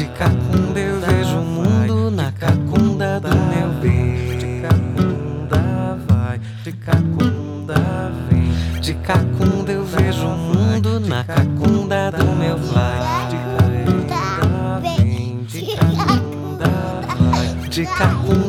De cacunda eu vejo o mundo na cacunda do meu bem. De cacunda vai, de cacunda vem. De cacunda eu vejo o mundo na cacunda do meu vai. De cacunda vem, de cacunda vai. De cacunda